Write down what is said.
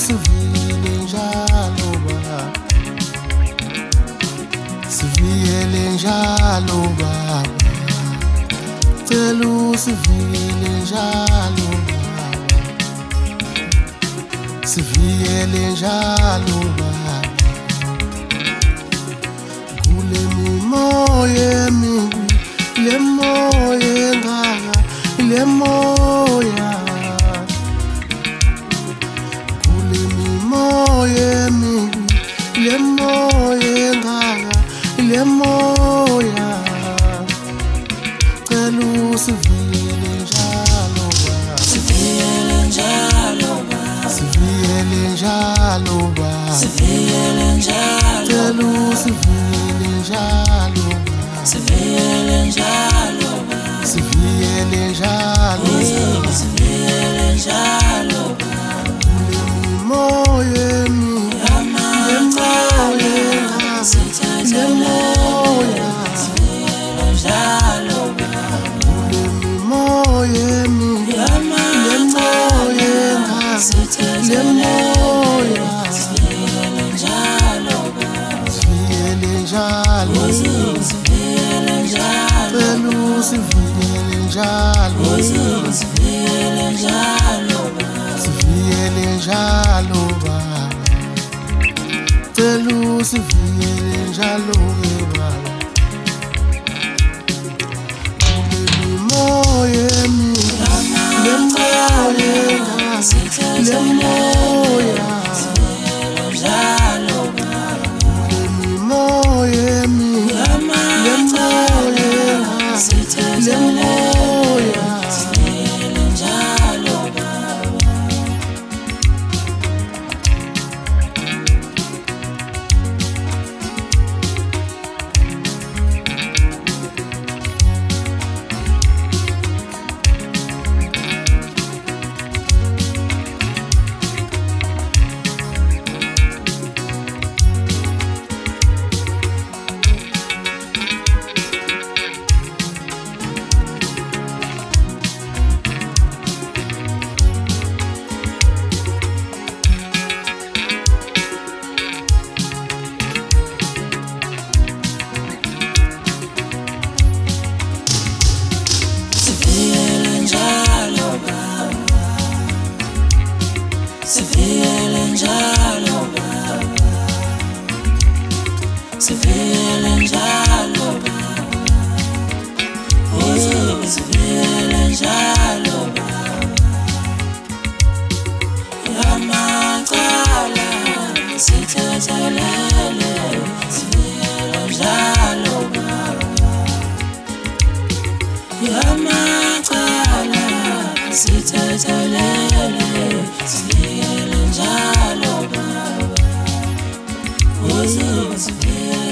usivile njalo baba, sivile njalo baba, cela usivile njalo baba, sivile njalo baba, kule mimoya emibi, le moya engaka, le moya, kule mimoya emibi, le moya engaka, le moya, cela usivile njalo baba, sivile njalo baba, sivile njalo baba, sivile njalo, cela usivile njalo baba, sivile njalo baba, sivile njalo, sivile njalo baba, kule mimoya emibi, le moya engaka, le moya, sivile njalo baba, kule mimoya emibi, le moya engaka, le moya, sivile njalo baba, sivile njalo, sivile njalo, cela usivile njalo, sivile njalo baba, sivile njalo baba, cela usivile njalo ke baba, kule mimoya emibi, le moya engaka, le moya, njalo baba, kule mimoya emibi, le moya engaka, le moya, sivile njalo baba. Sivile njalo baba, sivile njalo baba, sivile njalo baba, sivile njalo baba, yamacala sithethelele, sivile njalo baba, yamacala sithethelele, sivile njalo baba, sivile